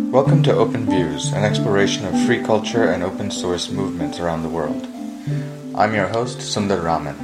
Welcome to Open Views, an exploration of free culture and open source movements around the world. I'm your host, Sundar Raman.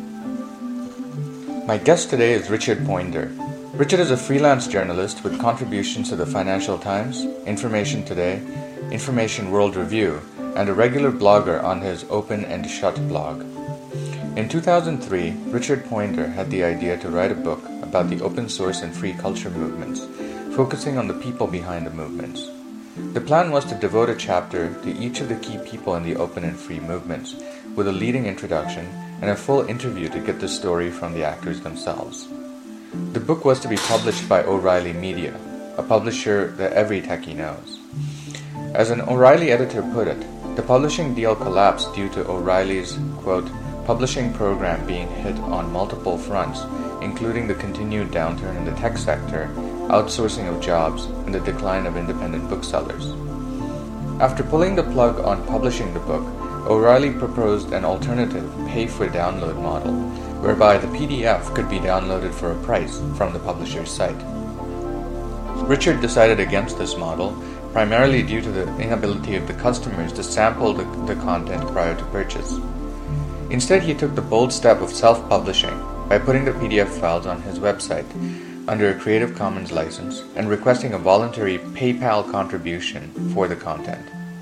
My guest today is Richard Poindar. Richard is a freelance journalist with contributions to the Financial Times, Information Today, Information World Review, and a regular blogger on his Open and Shut blog. In 2003, Richard Poindar had the idea to write a book about the open source and free culture movements, focusing on the people behind the movements. The plan was to devote a chapter to each of the key people in the open and free movements, with a leading introduction and a full interview to get the story from the actors themselves. The book was to be published by O'Reilly Media, a publisher that every techie knows. As an O'Reilly editor put it, the publishing deal collapsed due to O'Reilly's, quote, publishing program being hit on multiple fronts, including the continued downturn in the tech sector, outsourcing of jobs, and the decline of independent booksellers. After pulling the plug on publishing the book, O'Reilly proposed an alternative pay-for-download model, whereby the PDF could be downloaded for a price from the publisher's site. Richard decided against this model, primarily due to the inability of the customers to sample the content prior to purchase. Instead, he took the bold step of self-publishing by putting the PDF files on his website under a Creative Commons license and requesting a voluntary PayPal contribution for the content.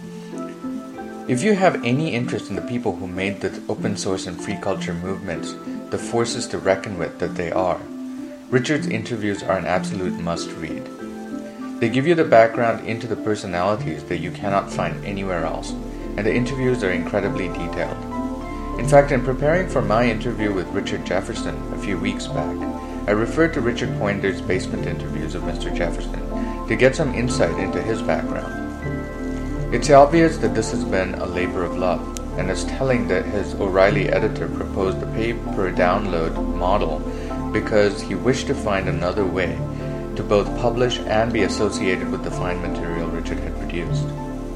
If you have any interest in the people who made the open source and free culture movements the forces to reckon with that they are, Richard's interviews are an absolute must-read. They give you the background into the personalities that you cannot find anywhere else, and the interviews are incredibly detailed. In fact, in preparing for my interview with Richard Jefferson a few weeks back, I referred to Richard Poindar's basement interviews of Mr. Jefferson to get some insight into his background. It's obvious that this has been a labor of love, and it's telling that his O'Reilly editor proposed the pay-per-download model because he wished to find another way to both publish and be associated with the fine material Richard had produced.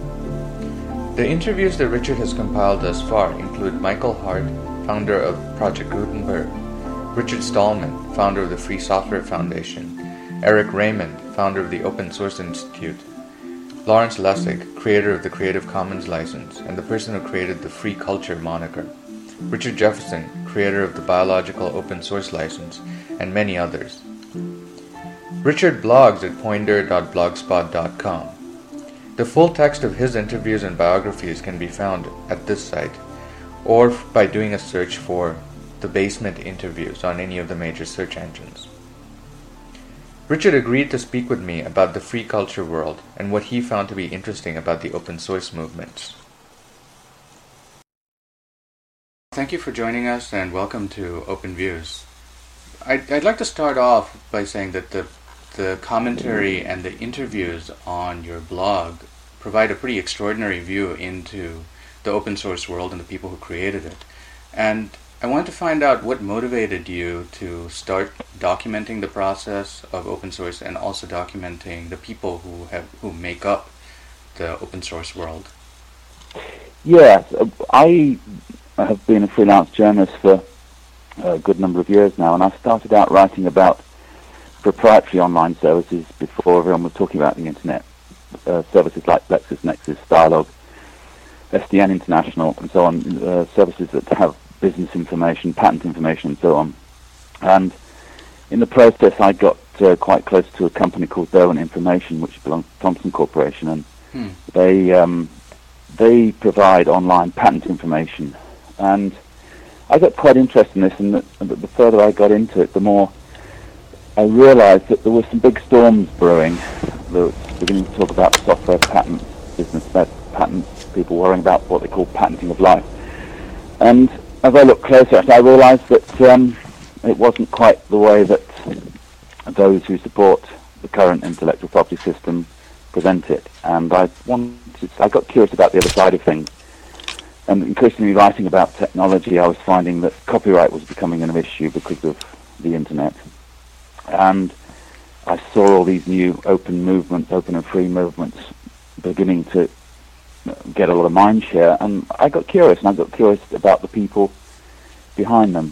The interviews that Richard has compiled thus far include Michael Hart, founder of Project Gutenberg, Richard Stallman, founder of the Free Software Foundation, Eric Raymond, founder of the Open Source Institute, Lawrence Lessig, creator of the Creative Commons license and the person who created the Free Culture moniker, Richard Jefferson, creator of the Biological Open Source license, and many others. Richard blogs at poindar.blogspot.com. The full text of his interviews and biographies can be found at this site, or by doing a search for The Basement Interviews on any of the major search engines. Richard agreed to speak with me about the free culture world and what he found to be interesting about the open source movements. Thank you for joining us and welcome to Open Views. I'd like to start off by saying that the commentary and the interviews on your blog provide a pretty extraordinary view into the open source world and the people who created it. And I wanted to find out what motivated you to start documenting the process of open source and also documenting the people who make up the open source world. Yes, I have been a freelance journalist for a good number of years now, and I started out writing about proprietary online services before everyone was talking about the internet. Services like LexisNexis, Stylog, SDN International, and so on, services that have business information, patent information, and so on. And in the process, I got quite close to a company called Derwent Information, which belongs to Thomson Corporation, and they provide online patent information. And I got quite interested in this, and the further I got into it, the more I realized that there were some big storms brewing. They were beginning to talk about software patents, business patents, people worrying about what they call patenting of life. And as I looked closer, I realized that it wasn't quite the way that those who support the current intellectual property system present it. And I got curious about the other side of things. And increasingly writing about technology, I was finding that copyright was becoming an issue because of the internet. And I saw all these new open movements, open and free movements, beginning to get a lot of mind share. And I got curious, about the people behind them.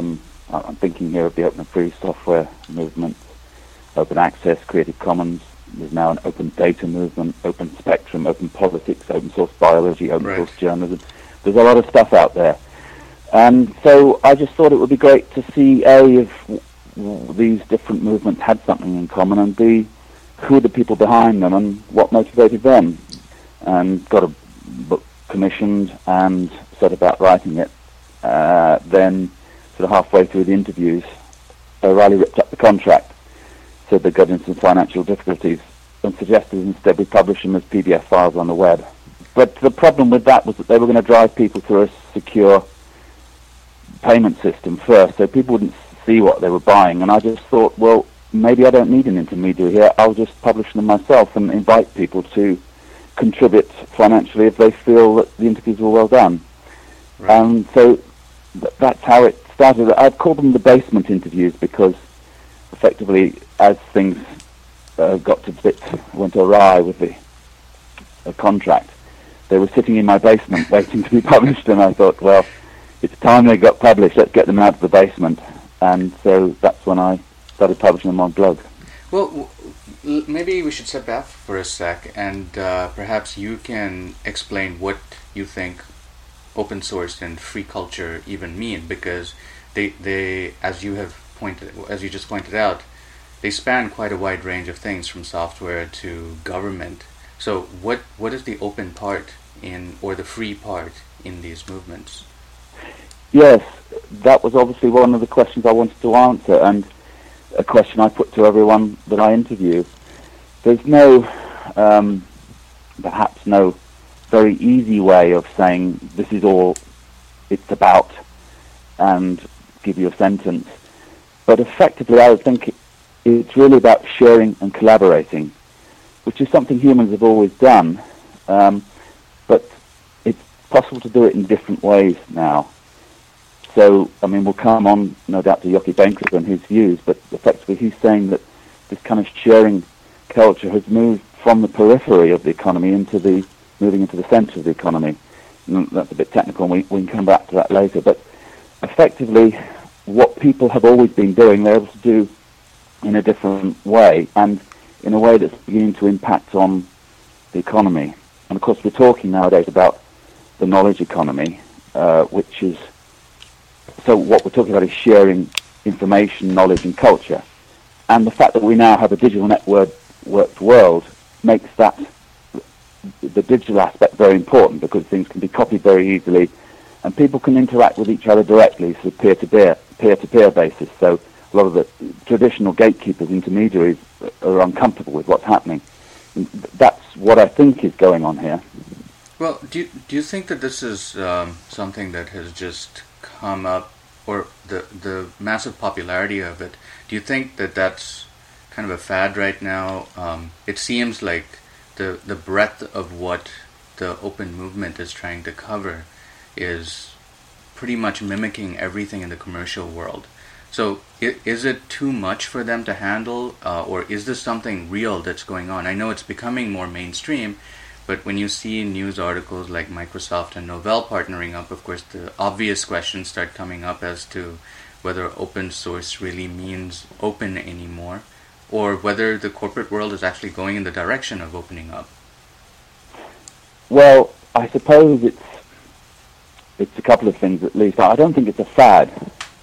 I'm thinking here of the open and free software movement, open access, Creative Commons, There's now an open data movement, open spectrum, open politics, open source biology, open source journalism. There's a lot of stuff out there. And so I just thought it would be great to see, A, if these different movements had something in common, and B, who are the people behind them and what motivated them. And got a book commissioned and set about writing it. Then, sort of halfway through the interviews, O'Reilly ripped up the contract, said they got into some financial difficulties, and suggested instead we publish them as PDF files on the web. But the problem with that was that they were going to drive people through a secure payment system first, so people wouldn't see what they were buying. And I just thought, well, maybe I don't need an intermediary here. I'll just publish them myself and invite people to contribute financially if they feel that the interviews were well done. Right. And so that's how it started. I've called them the basement interviews because effectively, as things went awry with the contract, they were sitting in my basement waiting to be published, and I thought, well, it's time they got published, let's get them out of the basement. And so that's when I started publishing them on blog. Well, maybe we should step back for a sec, and perhaps you can explain what you think open source and free culture even mean, because they as you just pointed out, they span quite a wide range of things, from software to government. So what is the open part or the free part in these movements? Yes, that was obviously one of the questions I wanted to answer, and a question I put to everyone that I interview. There's perhaps no very easy way of saying this is all it's about and give you a sentence. But effectively, I would think it's really about sharing and collaborating, which is something humans have always done, but it's possible to do it in different ways now. So, I mean, we'll come on, no doubt, to Yoki Benkler and his views, but effectively he's saying that this kind of sharing culture has moved from the periphery of the economy moving into the centre of the economy. And that's a bit technical, and we can come back to that later. But effectively, what people have always been doing, they're able to do in a different way, and in a way that's beginning to impact on the economy. And of course, we're talking nowadays about the knowledge economy, which is... So what we're talking about is sharing information, knowledge, and culture. And the fact that we now have a digital networked world makes the digital aspect very important, because things can be copied very easily, and people can interact with each other directly, so peer-to-peer basis. So a lot of the traditional gatekeepers, intermediaries, are uncomfortable with what's happening. And that's what I think is going on here. Well, do you think that this is something that has just come up, or the massive popularity of it? Do you think that that's kind of a fad right now? It seems like the breadth of what the open movement is trying to cover is pretty much mimicking everything in the commercial world. So is it too much for them to handle, or is this something real that's going on? I know it's becoming more mainstream, but when you see news articles like Microsoft and Novell partnering up, of course the obvious questions start coming up as to whether open source really means open anymore, or whether the corporate world is actually going in the direction of opening up. Well, I suppose it's a couple of things at least. I don't think it's a fad.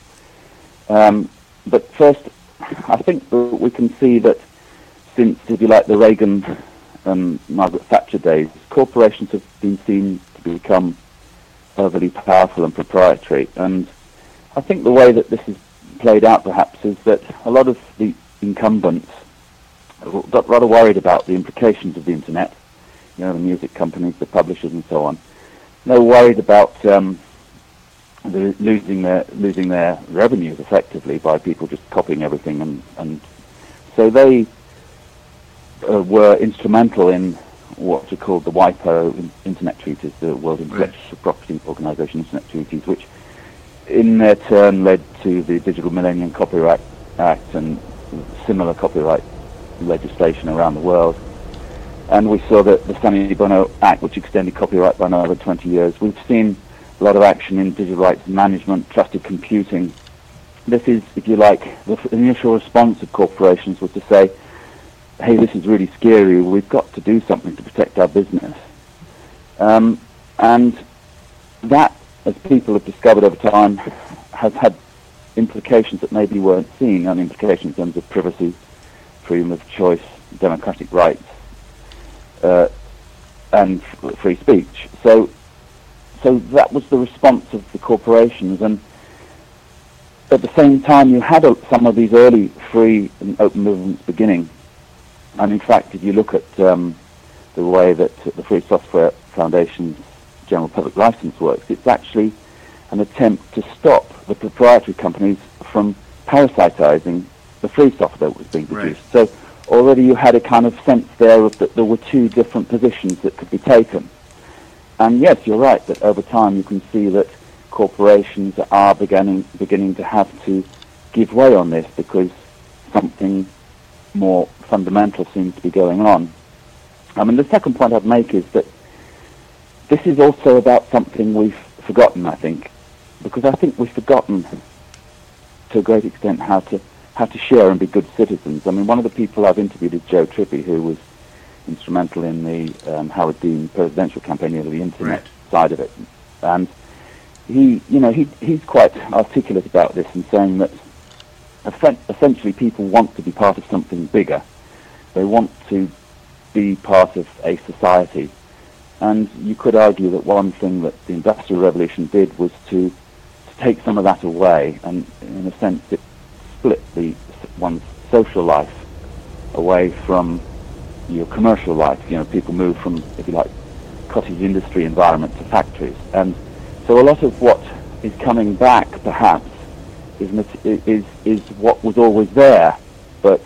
But first, I think that we can see that since, if you like, the Reagan and Margaret Thatcher days, corporations have been seen to become overly powerful and proprietary. And I think the way that this is played out, perhaps, is that a lot of the incumbents got rather worried about the implications of the internet, the music companies, the publishers, and so on. They're worried about losing their revenues effectively by people just copying everything, and so they were instrumental in what are called the WIPO Internet Treaties, the World Intellectual Property Organization Internet Treaties, which in their turn led to the Digital Millennium Copyright Act and similar copyright legislation around the world. And we saw the Sani Bono Act, which extended copyright by another 20 years. We've seen a lot of action in digital rights management, trusted computing. This is, if you like, the initial response of corporations was to say, hey, this is really scary, we've got to do something to protect our business. And that, as people have discovered over time, has had implications that maybe weren't seen, and implications in terms of privacy, freedom of choice, democratic rights, and free speech. So that was the response of the corporations, and at the same time you had some of these early free and open movements beginning. And in fact, if you look at the way that the Free Software Foundation's general public license works, it's actually an attempt to stop the proprietary companies from parasitizing the free software that was being produced. Right. So already you had a kind of sense there of that there were two different positions that could be taken. And yes, you're right that over time you can see that corporations are beginning to have to give way on this because something more fundamental seems to be going on. I mean, the second point I'd make is that this is also about something we've forgotten, I think, because I think we've forgotten to a great extent how to share and be good citizens. I mean, one of the people I've interviewed is Joe Trippi, who was instrumental in the Howard Dean presidential campaign, the internet side of it. And he's quite articulate about this and saying that essentially people want to be part of something bigger. They want to be part of a society. And you could argue that one thing that the Industrial Revolution did was to take some of that away, and in a sense it split one's social life away from your commercial life. People move from, if you like, cottage industry environment to factories. And so a lot of what is coming back, perhaps, is what was always there, but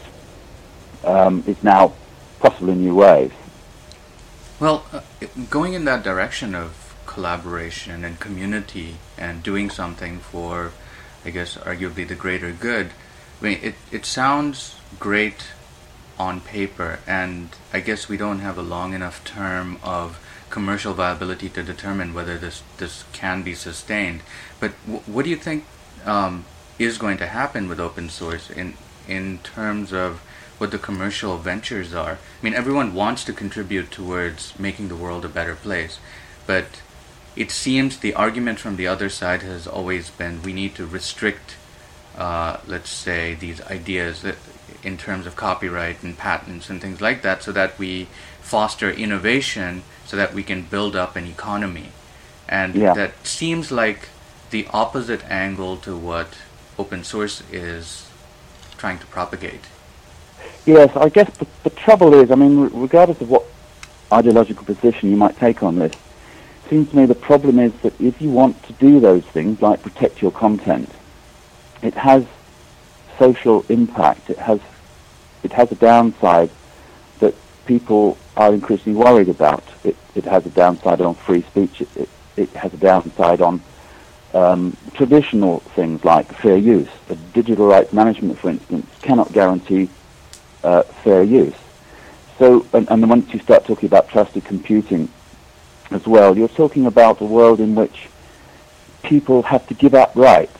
is now possible in new ways. Well, going in that direction of collaboration and community and doing something for, I guess, arguably the greater good, I mean, it sounds great on paper, and I guess we don't have a long enough term of commercial viability to determine whether this can be sustained. But what do you think is going to happen with open source in terms of what the commercial ventures are? I mean, everyone wants to contribute towards making the world a better place, but it seems the argument from the other side has always been we need to restrict, let's say, these ideas in terms of copyright and patents and things like that, so that we foster innovation so that we can build up an economy. And that seems like the opposite angle to what open source is trying to propagate. Yes, I guess the trouble is, I mean, regardless of what ideological position you might take on this, it seems to me the problem is that if you want to do those things, like protect your content, it has social impact. It has a downside that people are increasingly worried about. It has a downside on free speech. It has a downside on traditional things like fair use. The digital rights management, for instance, cannot guarantee fair use. So, and then once you start talking about trusted computing as well, you're talking about a world in which people have to give up rights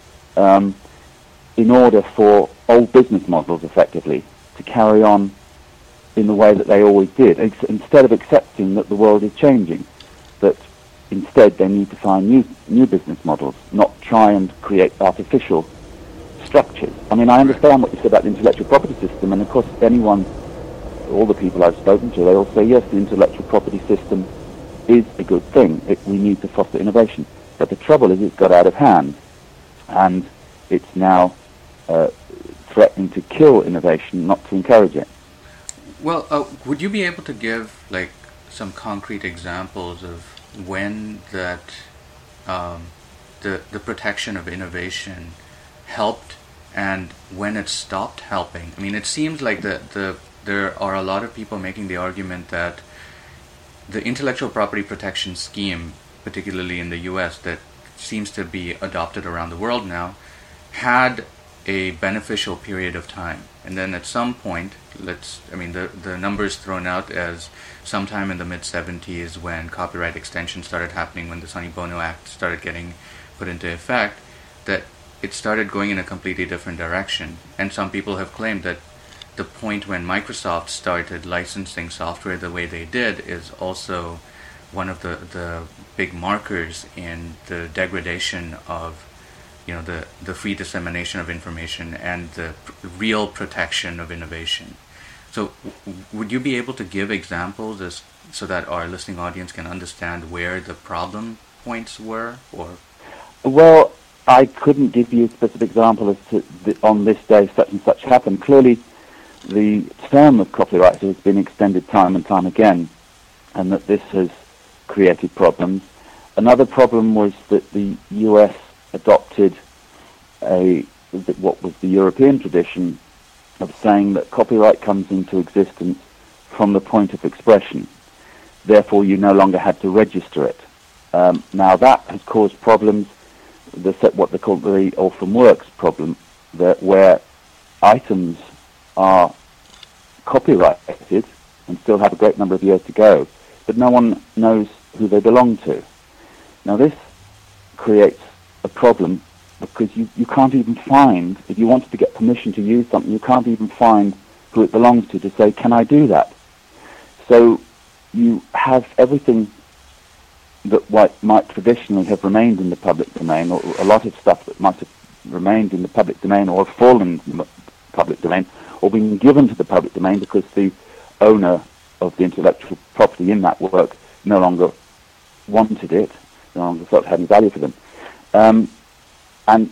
in order for old business models, effectively, to carry on in the way that they always did, instead of accepting that the world is changing, that instead they need to find new business models, not try and create artificial structures. I mean, I understand what you said about the intellectual property system, and of course all the people I've spoken to, they all say, yes, the intellectual property system is a good thing. We need to foster innovation. But the trouble is it's got out of hand, and it's now threatening to kill innovation, not to encourage it. Well, would you be able to give some concrete examples of when that the protection of innovation helped and when it stopped helping? I mean, it seems like there are a lot of people making the argument that the intellectual property protection scheme, particularly in the US, that seems to be adopted around the world now, had a beneficial period of time. And then at some point, the numbers thrown out as sometime in the mid-70s when copyright extension started happening, when the Sonny Bono Act started getting put into effect, that it started going in a completely different direction. And some people have claimed that the point when Microsoft started licensing software the way they did is also one of the big markers in the degradation of the free dissemination of information and the real protection of innovation. So would you be able to give examples so that our listening audience can understand where the problem points were? Or well, I couldn't give you a specific example as to on this day such and such happened. Clearly, the term of copyright has been extended time and time again, and that this has created problems. Another problem was that the US adopted what was the European tradition of saying that copyright comes into existence from the point of expression. Therefore, you no longer had to register it. Now, that has caused problems, what they call the orphan works problem, where items are copyrighted and still have a great number of years to go, but no one knows who they belong to. Now, this creates a problem because you can't even find, if you wanted to get permission to use something, you can't even find who it belongs to say, can I do that? So you have everything that might traditionally have remained in the public domain, or a lot of stuff that might have remained in the public domain or fallen in the public domain, or been given to the public domain because the owner of the intellectual property in that work no longer wanted it, no longer felt it had any value for them. And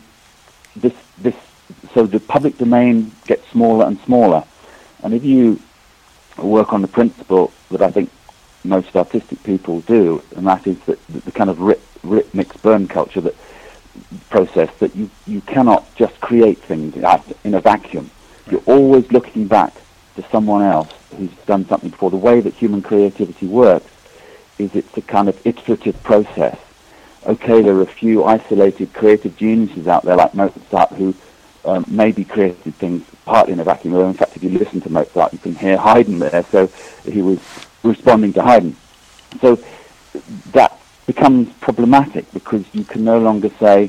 so the public domain gets smaller and smaller. And if you work on the principle that I think most artistic people do, and that is that the kind of rip, mix, burn culture process that you cannot just create things in a vacuum. Right. You're always looking back to someone else who's done something before. The way that human creativity works is it's a kind of iterative process. Okay, there are a few isolated creative geniuses out there like Mozart who maybe created things partly in a vacuum. In fact, if you listen to Mozart, you can hear Haydn there, so he was responding to Haydn. So that becomes problematic because you can no longer say,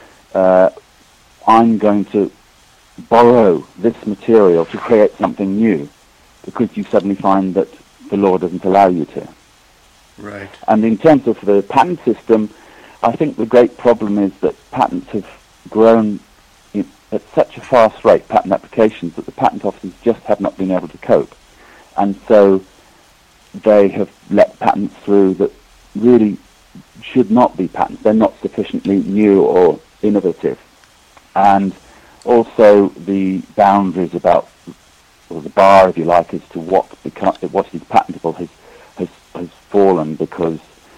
I'm going to borrow this material to create something new, because you suddenly find that the law doesn't allow you to. Right. And in terms of the patent system, I think the great problem is that patents have grown at such a fast rate, patent applications, that the patent offices just have not been able to cope. And so they have let patents through that really should not be patents. They're not sufficiently new or innovative. And also the boundaries about, or the bar, if you like, as to what is patentable has fallen because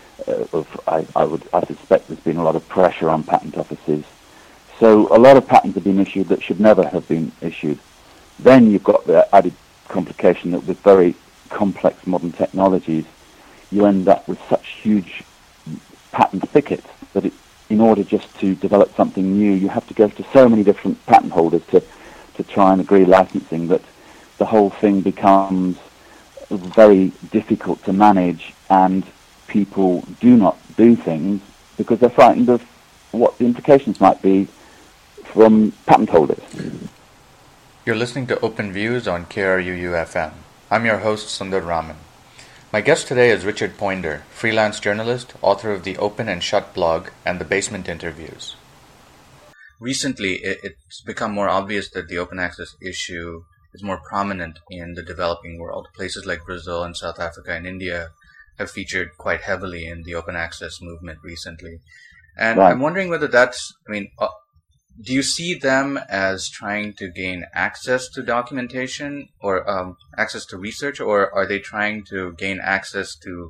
I suspect there's been a lot of pressure on patent offices. So a lot of patents have been issued that should never have been issued. Then you've got the added complication that with very complex modern technologies, you end up with such huge patent thickets that in order just to develop something new, you have to go to so many different patent holders to try and agree licensing that the whole thing becomes very difficult to manage, and people do not do things because they're frightened of what the implications might be from patent holders. You're listening to Open Views on KRUU-FM. I'm your host, Sundar Raman. My guest today is Richard Poindar, freelance journalist, author of the Open and Shut blog and the Basement Interviews. Recently, it's become more obvious that the open access issue is more prominent in the developing world. Places like Brazil and South Africa and India have featured quite heavily in the open access movement recently. And right. I'm wondering whether do you see them as trying to gain access to documentation or access to research, or are they trying to gain access to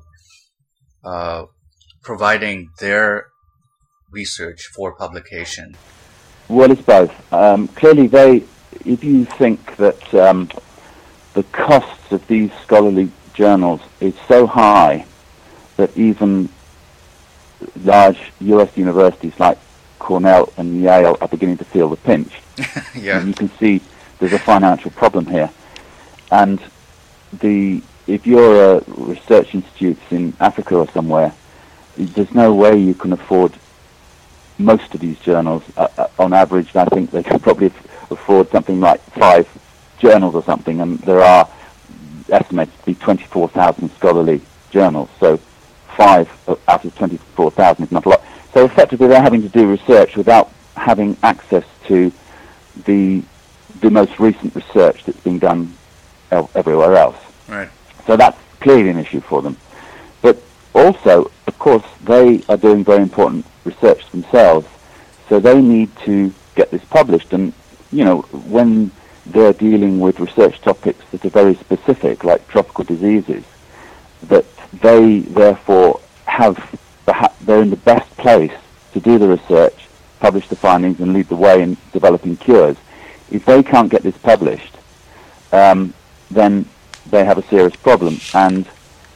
providing their research for publication? Well, it's both. Clearly, if you think that the costs of these scholarly journals is so high that even large US universities like Cornell and Yale are beginning to feel the pinch. Yeah. And you can see there's a financial problem here. And if you're a research institute in Africa or somewhere, there's no way you can afford most of these journals. On average, I think they can probably afford something like 5 journals or something, and there are estimated to be 24,000 scholarly journals. So 5 out of 24,000 is not a lot. So effectively, they're having to do research without having access to the most recent research that's being done everywhere else. Right. So that's clearly an issue for them. But also, of course, they are doing very important research themselves, so they need to get this published. And, when they're dealing with research topics that are very specific, like tropical diseases, that they therefore they're in the best place to do the research, publish the findings, and lead the way in developing cures. If they can't get this published, then they have a serious problem. And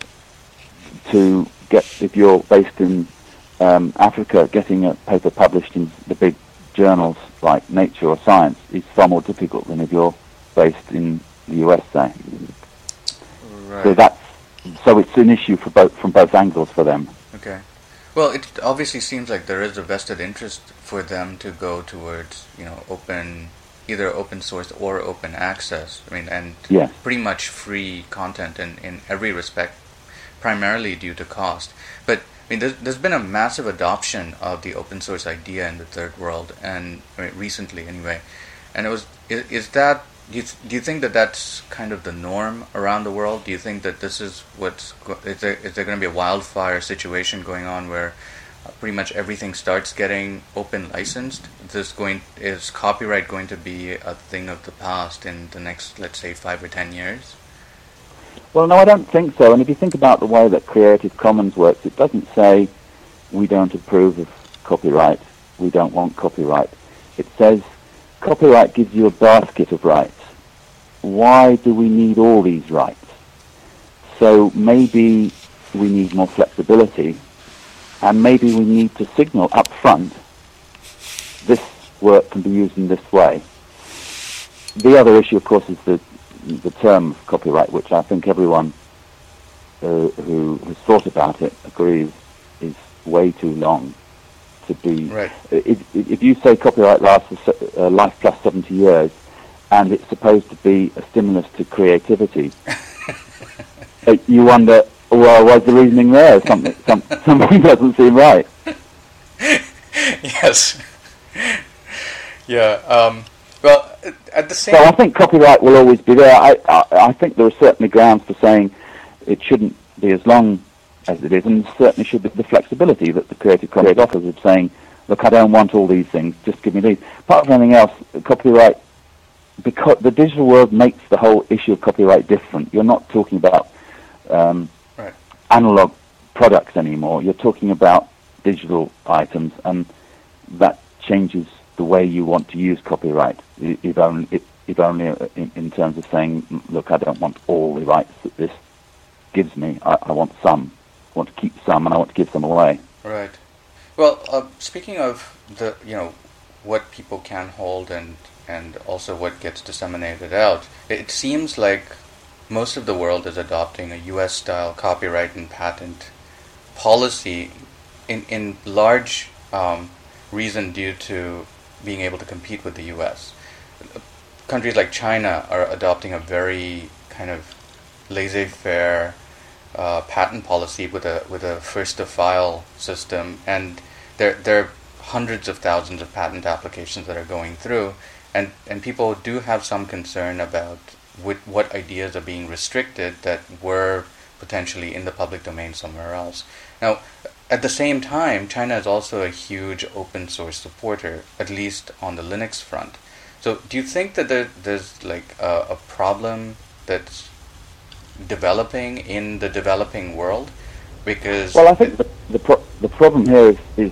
if you're based in Africa, getting a paper published in the big journals like Nature or Science is far more difficult than if you're based in the US, say. Right. So it's an issue from both angles for them. Okay. Well, it obviously seems like there is a vested interest for them to go towards, either open source or open access. And yes. Pretty much free content in every respect, primarily due to cost. But there's been a massive adoption of the open source idea in the third world, and recently anyway. And do you think that that's kind of the norm around the world? Do you think that this is is there going to be a wildfire situation going on where pretty much everything starts getting open licensed? Is copyright going to be a thing of the past in the next, let's say, 5 or 10 years? Well, no, I don't think so. And if you think about the way that Creative Commons works, it doesn't say we don't approve of copyright, we don't want copyright. It says copyright gives you a basket of rights. Why do we need all these rights? So maybe we need more flexibility, and maybe we need to signal up front this work can be used in this way. The other issue, of course, is the term copyright, which I think everyone who has thought about it agrees is way too long to be. Right. If you say copyright lasts life plus 70 years, and it's supposed to be a stimulus to creativity, you wonder, well, what's the reasoning there? Something doesn't seem right. Yes. Yeah. Well, at the same. So I think copyright will always be there. I think there are certainly grounds for saying it shouldn't be as long as it is, and certainly should be the flexibility that the Creative Commons offers of saying, look, I don't want all these things, just give me these. Apart from anything else, copyright, because the digital world makes the whole issue of copyright different. You're not talking about right. analog products anymore. You're talking about digital items, and that changes the way you want to use copyright, if only in terms of saying, look, I don't want all the rights that this gives me. I want some. I want to keep some, and I want to give some away. Right. Well, speaking of what people can hold and also what gets disseminated out, it seems like most of the world is adopting a U.S.-style copyright and patent policy in large reason due to being able to compete with the U.S. Countries like China are adopting a very kind of laissez-faire patent policy with a first-to-file system, and there are hundreds of thousands of patent applications that are going through, and people do have some concern about what ideas are being restricted that were potentially in the public domain somewhere else. Now, at the same time, China is also a huge open source supporter, at least on the Linux front. So do you think that there's like a problem that's developing in the developing world? Because I think the problem here is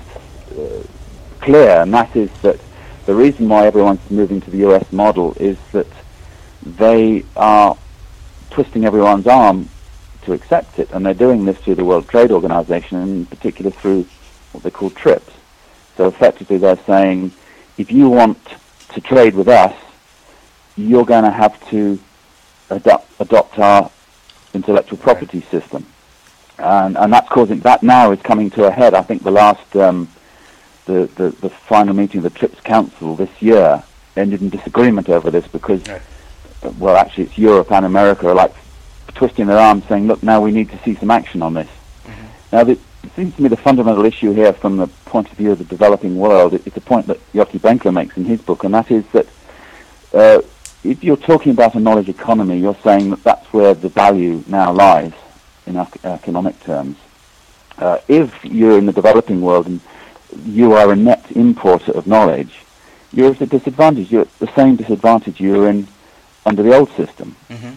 clear, and that is that the reason why everyone's moving to the US model is that they are twisting everyone's arm to accept it, and they're doing this through the World Trade Organization, and in particular through what they call TRIPS. So effectively they're saying, if you want to trade with us, you're going to have to adopt our intellectual property system. And that's causing, that now is coming to a head. I think the last, the final meeting of the TRIPS Council this year ended in disagreement over this, because well, actually it's Europe and America, are like twisting their arms saying, look, now we need to see some action on this. Mm-hmm. Now, it seems to me the fundamental issue here from the point of view of the developing world, it's a point that Yoki Benkler makes in his book, and that is that if you're talking about a knowledge economy, you're saying that that's where the value now lies in economic terms. If you're in the developing world and you are a net importer of knowledge, you're at a disadvantage. You're at the same disadvantage you were in under the old system. Mm-hmm.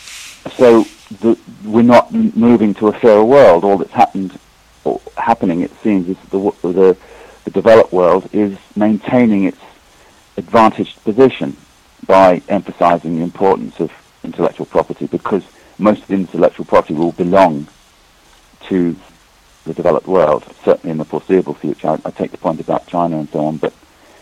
So we're not moving to a fairer world. All that's happening, it seems, is the developed world is maintaining its advantaged position by emphasizing the importance of intellectual property, because most of the intellectual property will belong to the developed world, certainly in the foreseeable future. I take the point about China and so on, but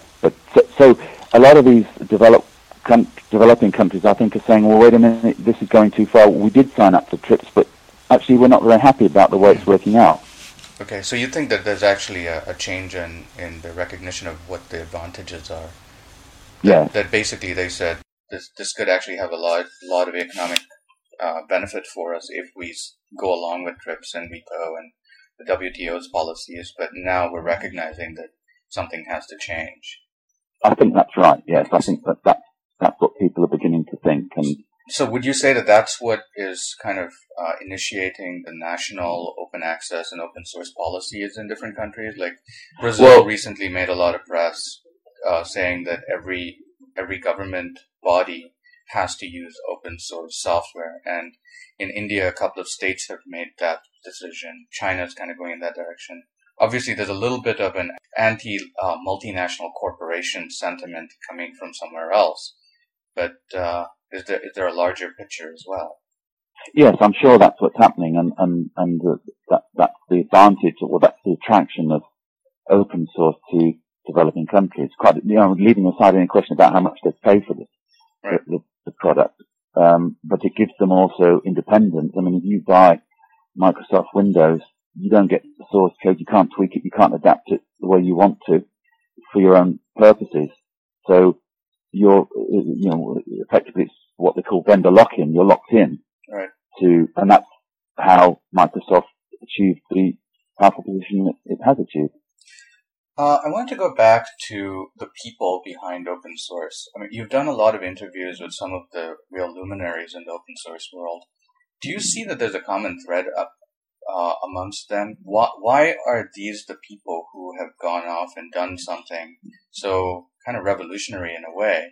so a lot of these developing countries, I think, are saying, well, wait a minute, this is going too far. We did sign up for TRIPS, but actually we're not very happy about the way it's working out. Okay, so you think that there's actually a change in the recognition of what the advantages are? Yeah. That basically they said this could actually have a lot of economic benefit for us if we go along with TRIPS and WIPO and the WTO's policies, but now we're recognizing that something has to change. I think that's right, yes. I think that's what people are beginning to think. And so would you say that that's what is kind of initiating the national open access and open source policies in different countries? Like Brazil recently made a lot of press saying that every government body has to use open source software. And in India, a couple of states have made that decision. China's kind of going in that direction. Obviously, there's a little bit of an anti-multinational corporation sentiment coming from somewhere else. But is there a larger picture as well? Yes, I'm sure that's what's happening, and that's the advantage, or that's the attraction of open source to developing countries. Quite, leaving aside any question about how much they pay for this, right, the product, but it gives them also independence. I mean, if you buy Microsoft Windows, you don't get the source code, you can't tweak it, you can't adapt it the way you want to for your own purposes. So you're, effectively it's what they call vendor lock-in. You're locked in, right, and that's how Microsoft achieved the powerful position that it has achieved. I want to go back to the people behind open source. I mean, you've done a lot of interviews with some of the real luminaries in the open source world. Do you see that there's a common thread amongst them? Why are these the people who have gone off and done something so kind of revolutionary in a way?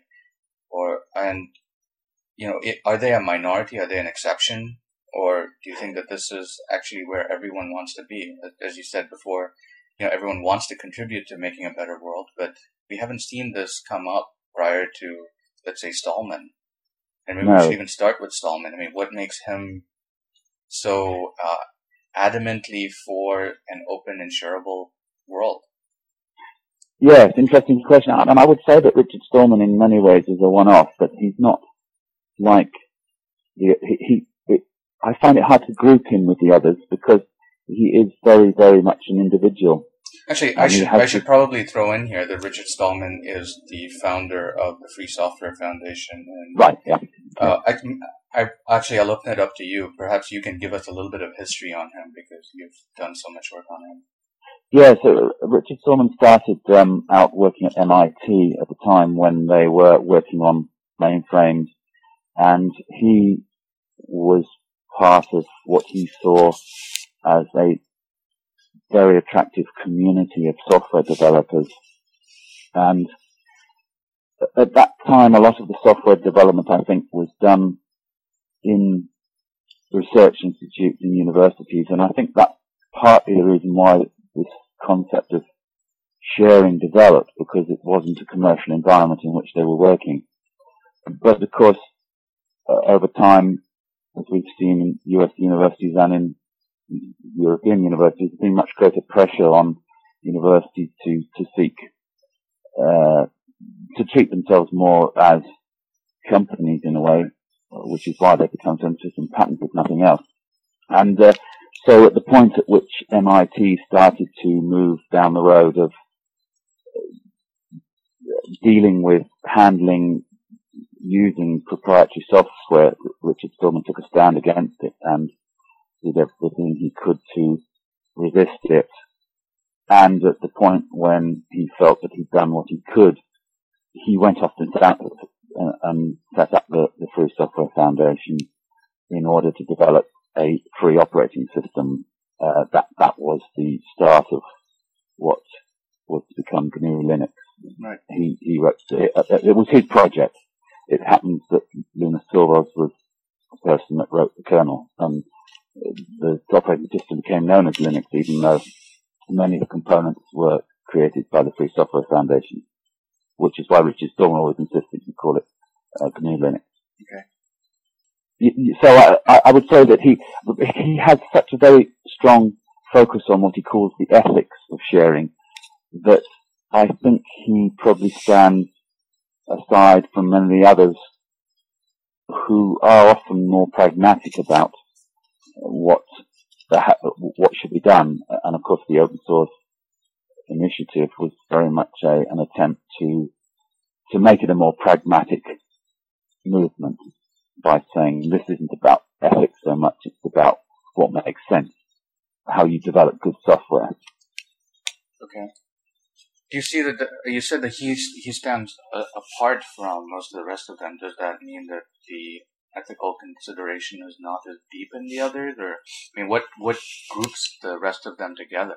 Are they a minority? Are they an exception? Or do you think that this is actually where everyone wants to be? As you said before, everyone wants to contribute to making a better world, but we haven't seen this come up prior to, let's say, Stallman. And maybe we should even start with Stallman. I mean, what makes him so adamantly for an open and shareable world? Yes, interesting question. And I would say that Richard Stallman in many ways is a one-off, but he's not like I find it hard to group him with the others because he is very, very much an individual. Actually, I should probably throw in here that Richard Stallman is the founder of the Free Software Foundation. And, right, yeah. I'll open it up to you. Perhaps you can give us a little bit of history on him because you've done so much work on him. Yeah, so Richard Stallman started out working at MIT at the time when they were working on mainframes, and he was part of what he saw as a very attractive community of software developers. And at that time, a lot of the software development, I think, was done in research institutes and universities, and I think that's partly the reason why this concept of sharing developed, because it wasn't a commercial environment in which they were working. But of course, over time, as we've seen in US universities and in European universities, there's been much greater pressure on universities to seek, to treat themselves more as companies in a way, which is why they become so interested in patents if nothing else. And so at the point at which MIT started to move down the road of dealing with handling using proprietary software, Richard Stallman took a stand against it and did everything he could to resist it. And at the point when he felt that he'd done what he could, he went off and set up the Free Software Foundation in order to develop a free operating system. That was the start of what was to become GNU Linux. Right. He wrote it was his project. It happens that Linus Torvalds was the person that wrote the kernel, and the operating system became known as Linux, even though many of the components were created by the Free Software Foundation, which is why Richard Stallman always insisted to call it GNU Linux. Okay. So I would say that he has such a very strong focus on what he calls the ethics of sharing that I think he probably stands aside from many of the others who are often more pragmatic about what should be done. And of course, the open source initiative was very much an attempt to make it a more pragmatic movement by saying this isn't about ethics so much, it's about what makes sense, how you develop good software. Okay. Do you see that you said that he stands apart from most of the rest of them? Does that mean that the ethical consideration is not as deep in the others, or I mean, what groups the rest of them together?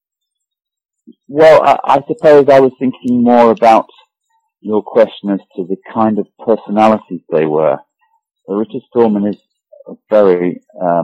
Well, I suppose I was thinking more about your question as to the kind of personalities they were. Richard Stallman is a very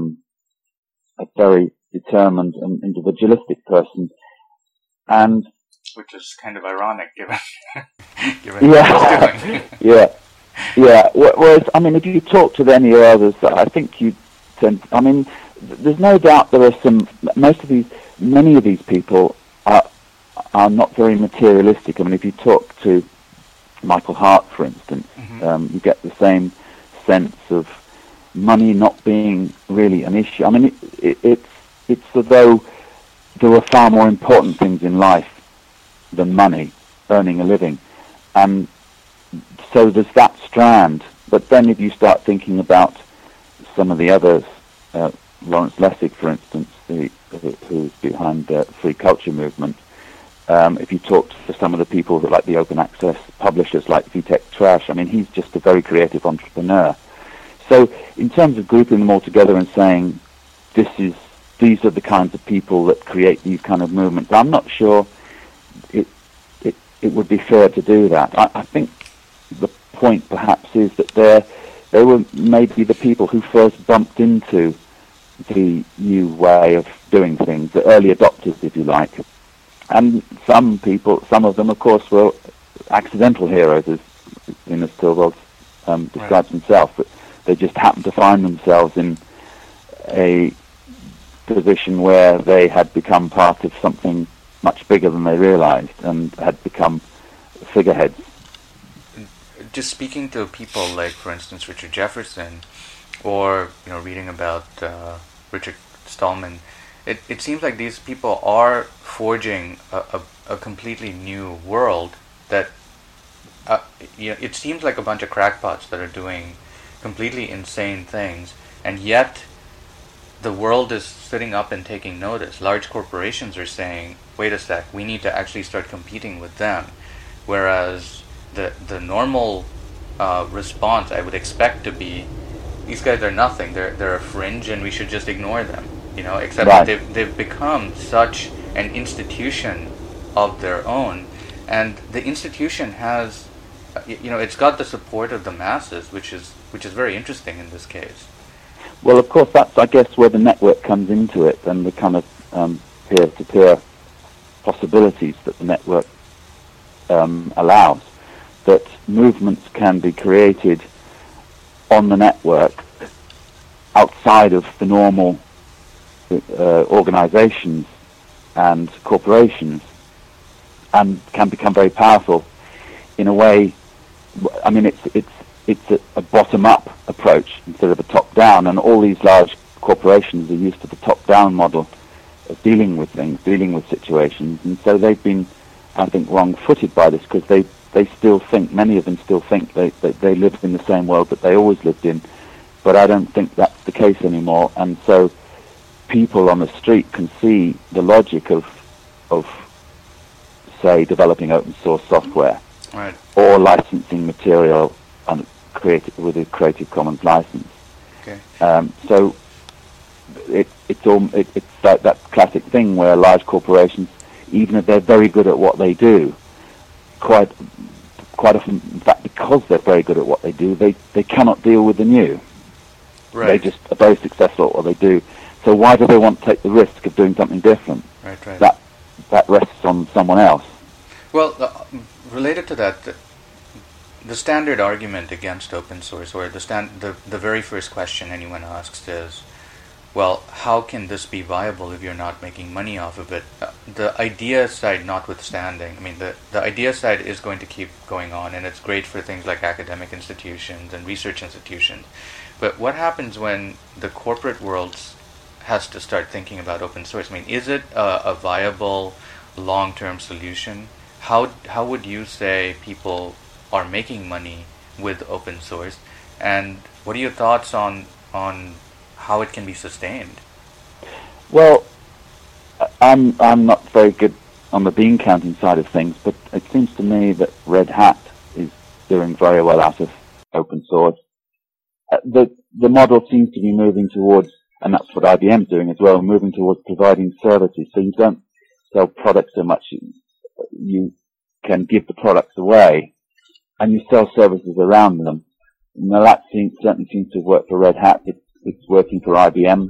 determined and individualistic person, and which is kind of ironic, given yeah, what he's doing. yeah. Whereas, I mean, if you talk to any others, I think you tend. I mean, there's no doubt there are many of these people are not very materialistic. I mean, if you talk to Michael Hart, for instance, you get the same sense of money not being really an issue. I mean, it's as though there were far more important things in life than money, earning a living. And so there's that strand. But then if you start thinking about some of the others, Lawrence Lessig, for instance, who's behind the free culture movement, if you talk to some of the people that like the open access publishers like VTech Trash, I mean, he's just a very creative entrepreneur. So in terms of grouping them all together and saying, these are the kinds of people that create these kind of movements, I'm not sure it would be fair to do that. I think the point perhaps is that they were maybe the people who first bumped into the new way of doing things, the early adopters, if you like. And some of them, of course, were accidental heroes, as Linus Torvalds describes himself, but they just happened to find themselves in a position where they had become part of something much bigger than they realized and had become figureheads. Just speaking to people like, for instance, Richard Jefferson, or reading about Richard Stallman, it seems like these people are forging a completely new world that it seems like a bunch of crackpots that are doing completely insane things, and yet the world is sitting up and taking notice. Large corporations are saying, wait a sec, we need to actually start competing with them, whereas the normal response I would expect to be, these guys are nothing, they're a fringe and we should just ignore them, except right. that they've become such an institution of their own, and the institution has it's got the support of the masses, which is very interesting in this case. Well, of course, that's, I guess, where the network comes into it, and the kind of peer-to-peer possibilities that the network allows. That movements can be created on the network outside of the normal organizations and corporations, and can become very powerful in a way. I mean, it's a bottom-up approach instead of a top-down, and all these large corporations are used to the top-down model of dealing with things, dealing with situations, and so they've been, I think, wrong-footed by this, because they still think, many of them still think they live in the same world that they always lived in. But I don't think that's the case anymore. And so people on the street can see the logic of say, developing open source software, right, or licensing material and with a Creative Commons license. okay, So it's like that classic thing where large corporations, even if they're very good at what they do, quite often, in fact, because they're very good at what they do, they cannot deal with the new. right, They just are very successful at what they do. So why do they want to take the risk of doing something different? right. That rests on someone else. Well, related to that, the standard argument against open source, or the very first question anyone asks is, well, how can this be viable if you're not making money off of it? The idea side notwithstanding, I mean, the idea side is going to keep going on, and it's great for things like academic institutions and research institutions. But what happens when the corporate world has to start thinking about open source? I mean, is it a viable long-term solution? How would you say people are making money with open source, and what are your thoughts on how it can be sustained? Well, I'm not very good on the bean counting side of things, but it seems to me that Red Hat is doing very well out of open source. The model seems to be moving towards, and that's what IBM's doing as well, moving towards providing services. So you don't sell products so much. You can give the products away, and you sell services around them. Now that certainly seems to work for Red Hat. It's working for IBM,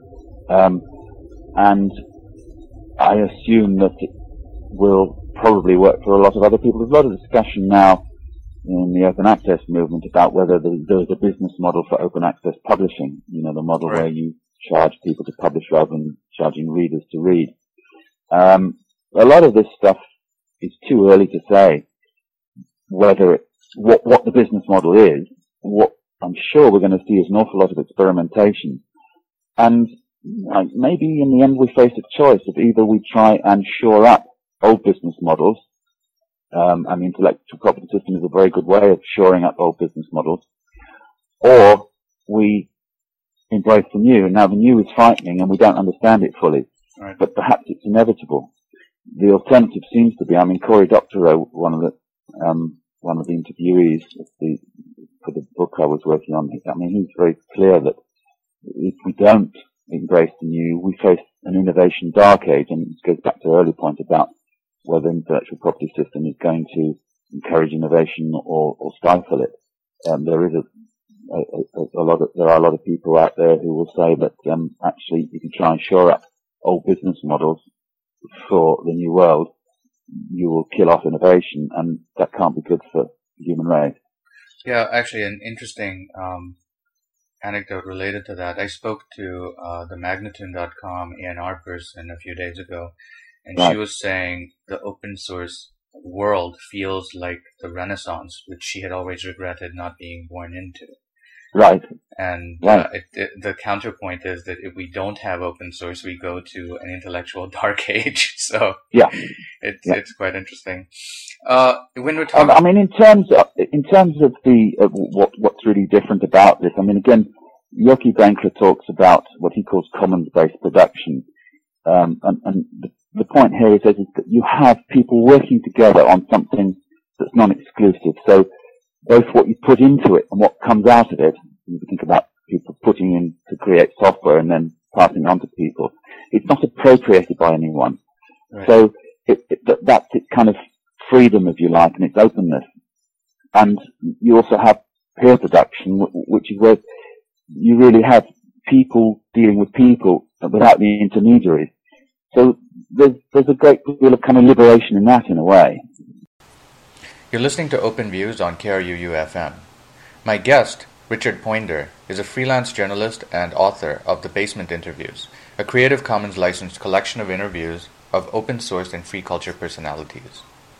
and I assume that it will probably work for a lot of other people. There's a lot of discussion now in the open access movement about whether there's a business model for open access publishing. You know, the model right, where you charge people to publish rather than charging readers to read. A lot of this stuff is too early to say whether what the business model is. What I'm sure we're going to see is an awful lot of experimentation, and maybe in the end we face a choice of either we try and shore up old business models, and the intellectual property system is a very good way of shoring up old business models, or we embrace the new. Now the new is frightening and we don't understand it fully, right, but perhaps it's inevitable. The alternative seems to be, Cory Doctorow, one of the interviewees for the book I was working on, he's very clear that if we don't embrace the new, we face an innovation dark age, and it goes back to the earlier point about whether the intellectual property system is going to encourage innovation or stifle it. There are a lot of people out there who will say that actually, if you try and shore up old business models for the new world, you will kill off innovation, and that can't be good for the human race. Yeah, actually, an interesting anecdote related to that. I spoke to the Magnatune.com A&R person a few days ago, and Right. she was saying the open source world feels like the Renaissance, which she had always regretted not being born into. Right. And Right. the counterpoint is that if we don't have open source, we go to an intellectual dark age. So Yeah. it's quite interesting. When we're talking, in terms of what's really different about this, again, Yoki Benkler talks about what he calls commons-based production, and the point here is that you have people working together on something that's non-exclusive. So both what you put into it and what comes out of it, if you think about people putting in to create software and then passing it on to people, it's not appropriated by anyone. right. So that's its kind of freedom, if you like, and its openness. And you also have peer production, which is where you really have people dealing with people without the intermediaries. So there's a great deal of kind of liberation in that, in a way. You're listening to Open Views on KRUU-FM. My guest, Richard Poindre, is a freelance journalist and author of The Basement Interviews, a Creative Commons licensed collection of interviews of open source and free culture personalities.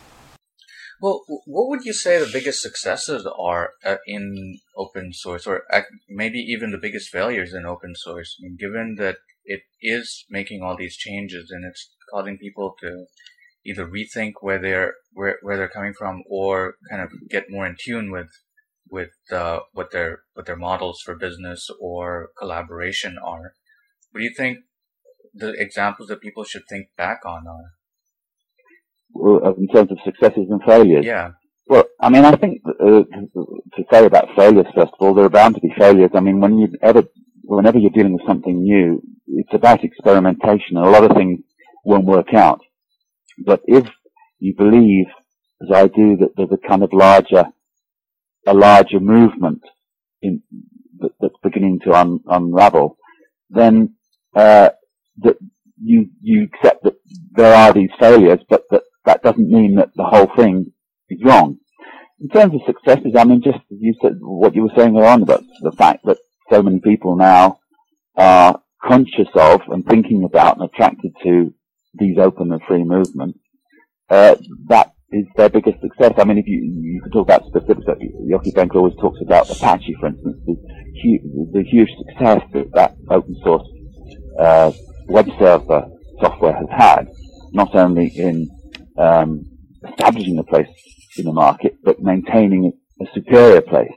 Well, what would you say the biggest successes are in open source, or maybe even the biggest failures in open source? Given that it is making all these changes and it's causing people to either rethink where they're coming from, or kind of get more in tune with what their models for business or collaboration are. What do you think the examples that people should think back on are? Well, in terms of successes and failures? Yeah. Well, I mean, I think to say about failures, first of all, there are bound to be failures. I mean, whenever you're dealing with something new, it's about experimentation, and a lot of things won't work out. But if you believe, as I do, that there's a kind of larger movement that's beginning to unravel, then that you accept that there are these failures, but that doesn't mean that the whole thing is wrong. In terms of successes, I mean, just as you said, what you were saying earlier on about the fact that so many people now are conscious of and thinking about and attracted to these open and free movements, that is their biggest success. I mean, if you could talk about specifics, Yoki Benko always talks about Apache, for instance, the huge success that open source web server software has had, not only in establishing a place in the market, but maintaining a superior place.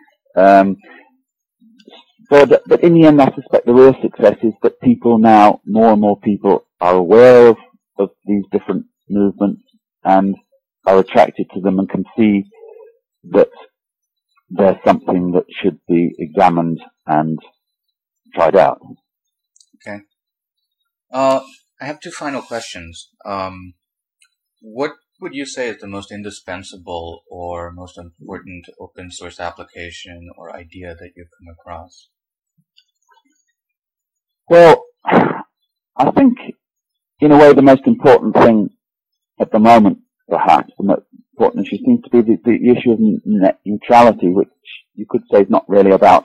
But in the end, I suspect the real success is that people now, more and more people, are aware of these different movements and are attracted to them and can see that there's something that should be examined and tried out. Okay. I have two final questions. What would you say is the most indispensable or most important open source application or idea that you've come across? Well, I think, in a way, the most important thing at the moment, perhaps, the most important issue seems to be the issue of net neutrality, which you could say is not really about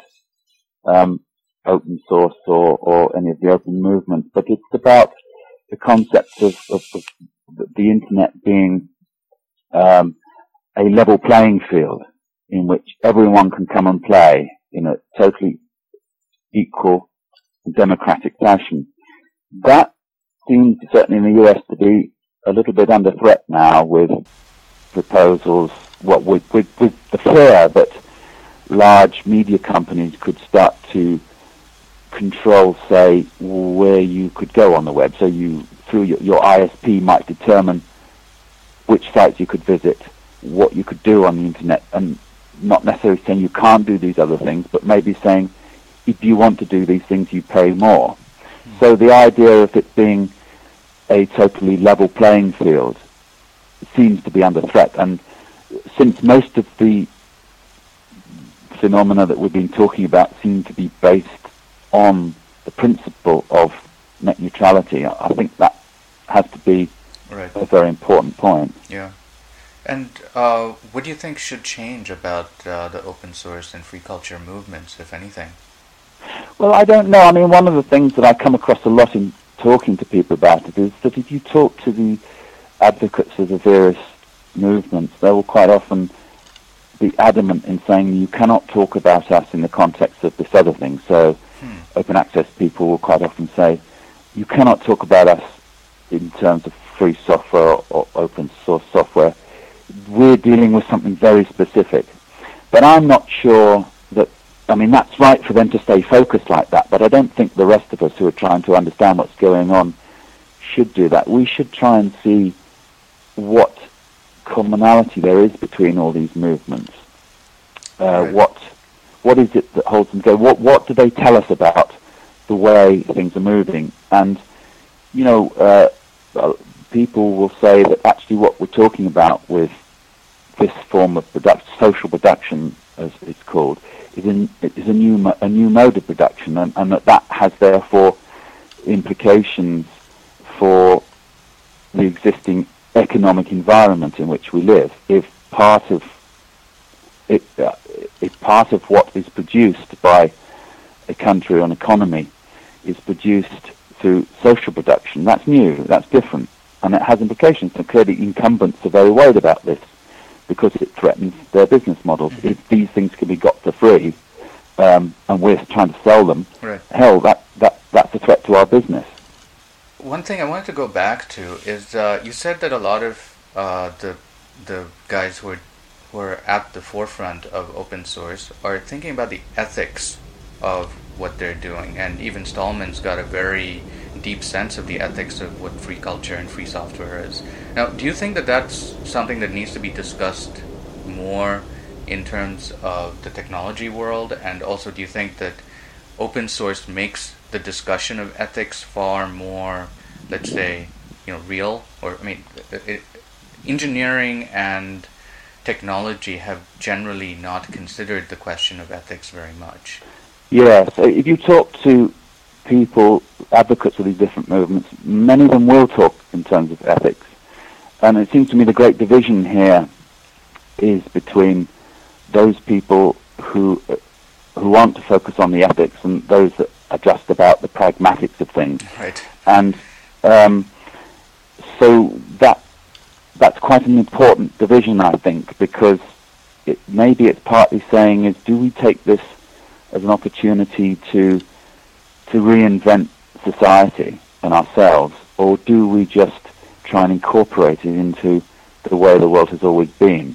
open source or any of the open movement, but it's about the concept of the internet being a level playing field in which everyone can come and play in a totally equal democratic fashion. That seems, certainly in the US, to be a little bit under threat now with proposals, with the fear that large media companies could start to control, say, where you could go on the web. So you, through your ISP, might determine which sites you could visit, what you could do on the internet, and not necessarily saying you can't do these other things, but maybe saying, if you want to do these things, you pay more. So the idea of it being a totally level playing field seems to be under threat. And since most of the phenomena that we've been talking about seem to be based on the principle of net neutrality, I think that has to be a very important point. Yeah. And what do you think should change about the open source and free culture movements, if anything? Well, I don't know. I mean, one of the things that I come across a lot in talking to people about it is that if you talk to the advocates of the various movements, they will quite often be adamant in saying you cannot talk about us in the context of this other thing. So open access people will quite often say, you cannot talk about us in terms of free software or open source software. We're dealing with something very specific. But I'm not sure that, I mean, that's right for them to stay focused like that, but I don't think the rest of us who are trying to understand what's going on should do that. We should try and see what commonality there is between all these movements. What is it that holds them together? What do they tell us about the way things are moving? And, you know, people will say that actually what we're talking about with this form of social production, as it's called, is a new mode of production, and that has therefore implications for the existing economic environment in which we live. If part of what is produced by a country or an economy is produced through social production, that's new, that's different, and it has implications. So clearly incumbents are very worried about this because it threatens their business models. If these things can be got for free, and we're trying to sell them, hell, that's a threat to our business. one thing I wanted to go back to is you said that a lot of the guys who are at the forefront of open source are thinking about the ethics of what they're doing, and even Stallman's got a very deep sense of the ethics of what free culture and free software is. Now, do you think that that's something that needs to be discussed more in terms of the technology world, and also do you think that open source makes the discussion of ethics far more, let's say, real? Or engineering and technology have generally not considered the question of ethics very much. Yeah, so if you talk to people, advocates of these different movements, many of them will talk in terms of ethics. And it seems to me the great division here is between those people who want to focus on the ethics and those that are just about the pragmatics of things. Right. And so that's quite an important division, I think, because maybe it's partly saying is, do we take this as an opportunity to reinvent society and ourselves, or do we just try and incorporate it into the way the world has always been?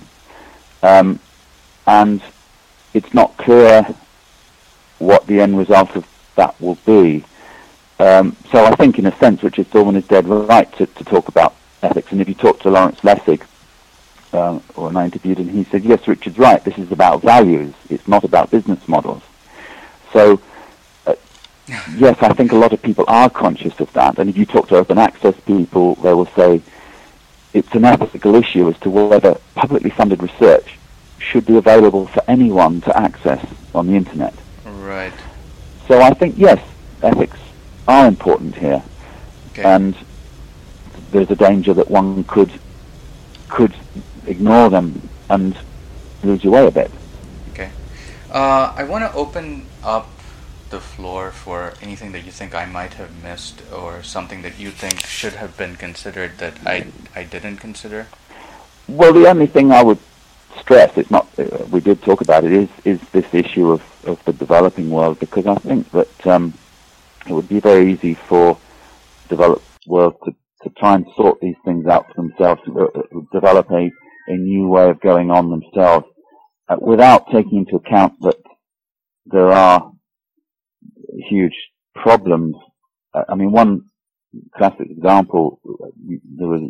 And it's not clear what the end result of that will be. So I think, in a sense, Richard Stallman is dead right to talk about ethics. And if you talk to Lawrence Lessig, when I interviewed him, he said, yes, Richard's right, this is about values, it's not about business models. So, yes, I think a lot of people are conscious of that. And if you talk to open access people, they will say it's an ethical issue as to whether publicly funded research should be available for anyone to access on the internet. Right. So I think, yes, ethics are important here. Okay. And there's a danger that one could ignore them and lose your way a bit. Okay. I want to open up the floor for anything that you think I might have missed, or something that you think should have been considered that I didn't consider. Well, the only thing I would stress, it's not, we did talk about it, is this issue of the developing world, because I think that it would be very easy for the developed world to try and sort these things out for themselves, develop a new way of going on themselves, without taking into account that there are huge problems. I mean, one classic example, there was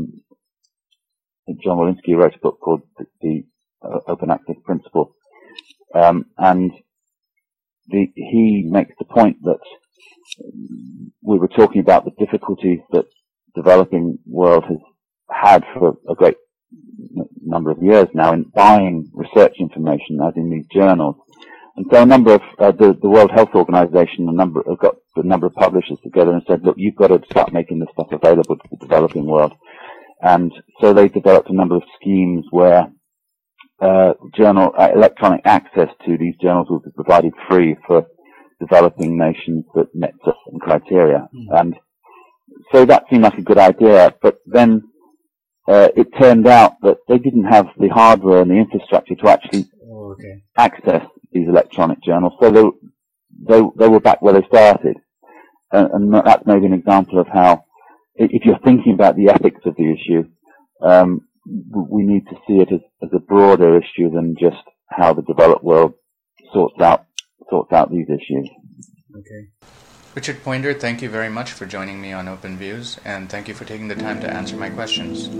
John Walensky wrote a book called The Open Access Principle, and he makes the point that we were talking about the difficulties that the developing world has had for a great number of years now in buying research information, as in these journals. And so a number of the World Health Organization got a number of publishers together and said, look, you've got to start making this stuff available to the developing world. And so they developed a number of schemes where electronic access to these journals will be provided free for developing nations that met certain criteria. And so that seemed like a good idea, but then it turned out that they didn't have the hardware and the infrastructure to actually access these electronic journals, so they were back where they started. And that's maybe an example of how, if you're thinking about the ethics of the issue, we need to see it as a broader issue than just how the developed world sorts out these issues. Okay. Richard Pointer, thank you very much for joining me on Open Views, and thank you for taking the time to answer my questions.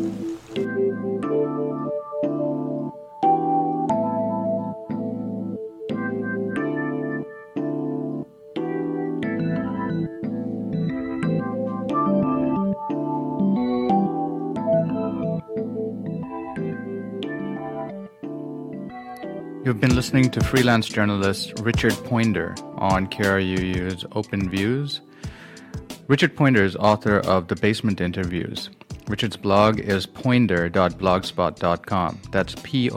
You've been listening to freelance journalist Richard Pointer on KRUU's Open Views. Richard Pointer is author of The Basement Interviews. Richard's blog is poinder.blogspot.com. That's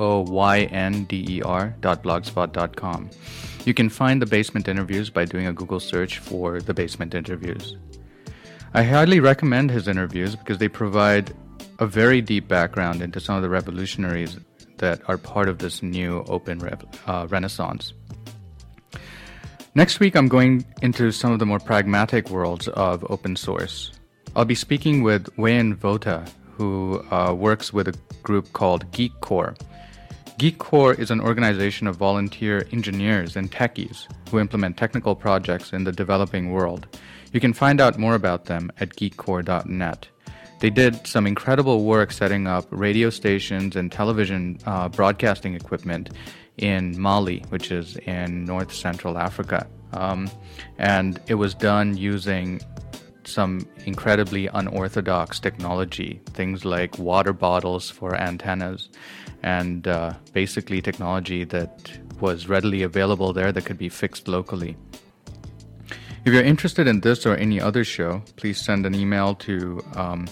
POYNDER.blogspot.com. You can find The Basement Interviews by doing a Google search for The Basement Interviews. I highly recommend his interviews because they provide a very deep background into some of the revolutionaries that are part of this new open renaissance. Next week, I'm going into some of the more pragmatic worlds of open source. I'll be speaking with Wayne Vota, who works with a group called Geek Corps. Geek Corps is an organization of volunteer engineers and techies who implement technical projects in the developing world. You can find out more about them at geekcorps.net. They did some incredible work setting up radio stations and television broadcasting equipment in Mali, which is in North Central Africa. And it was done using some incredibly unorthodox technology, things like water bottles for antennas, and basically technology that was readily available there that could be fixed locally. If you're interested in this or any other show, please send an email to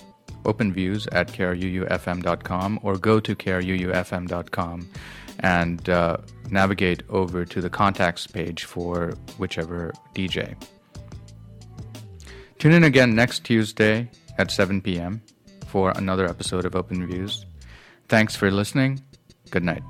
openviews@kruufm.com or go to kruufm.com and navigate over to the contacts page for whichever DJ. Tune in again next Tuesday at 7 p.m. for another episode of Open Views. Thanks for listening. Good night.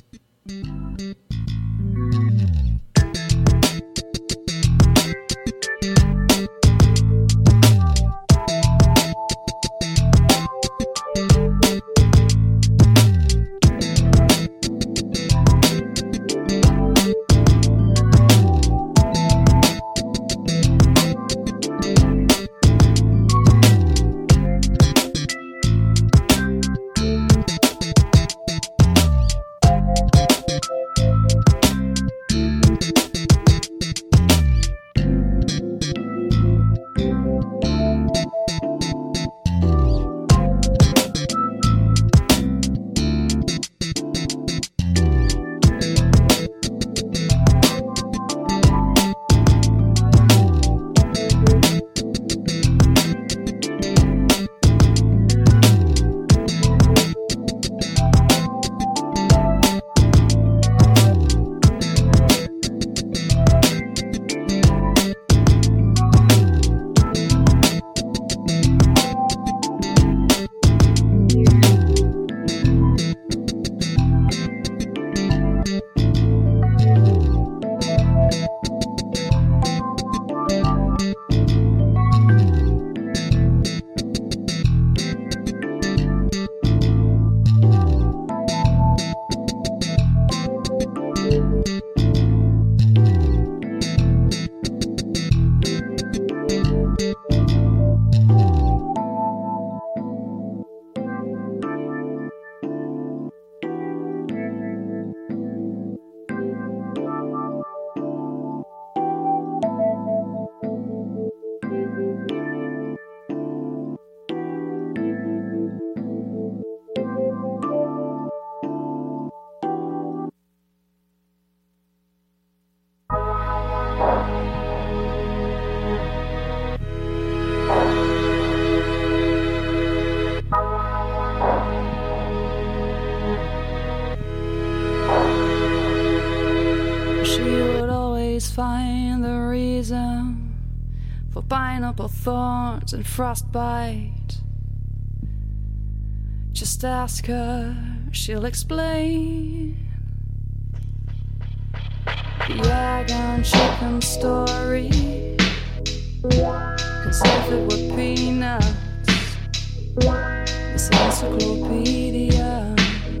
Find the reason for pineapple thorns and frostbite. Just ask her, she'll explain. The egg and chicken story, 'cause if it were peanuts, this encyclopedia.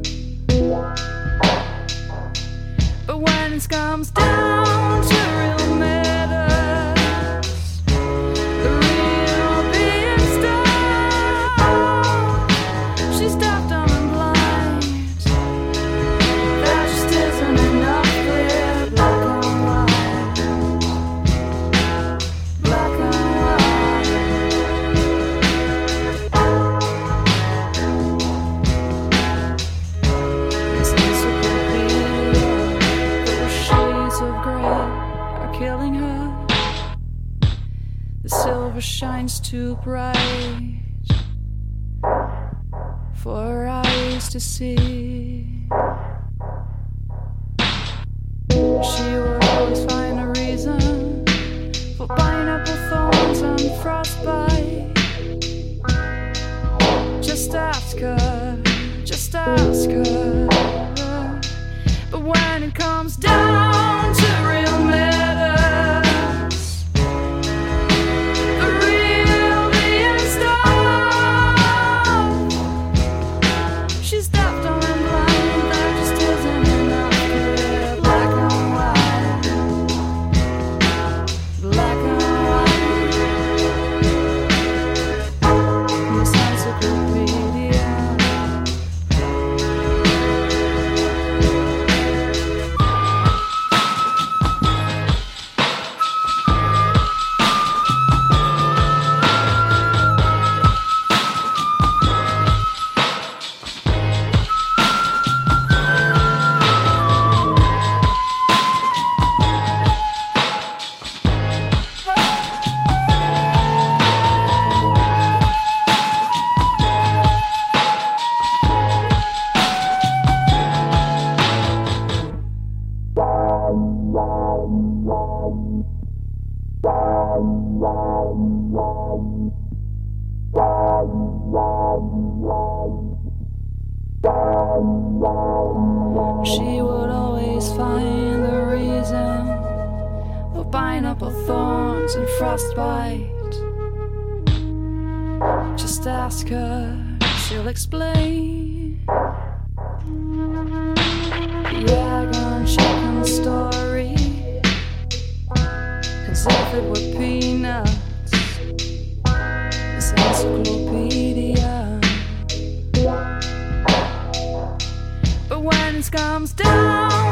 But when it comes down to real matters, the real being stuff, she's deaf, dumb and blind. There just isn't enough clear black and white, black and white. This encyclopedia, those shades of grey are killing her. The silver shines too bright for her eyes to see. She would always find a reason for pineapple thorns and frostbite. Just ask her, just ask her. But when it comes down to real matters, the real being stuff, She would always find the reason for pineapple thorns and frostbite. Just ask her, she'll explain. The egg and chicken story, as if it were peanuts. This encyclopedia. But when it comes down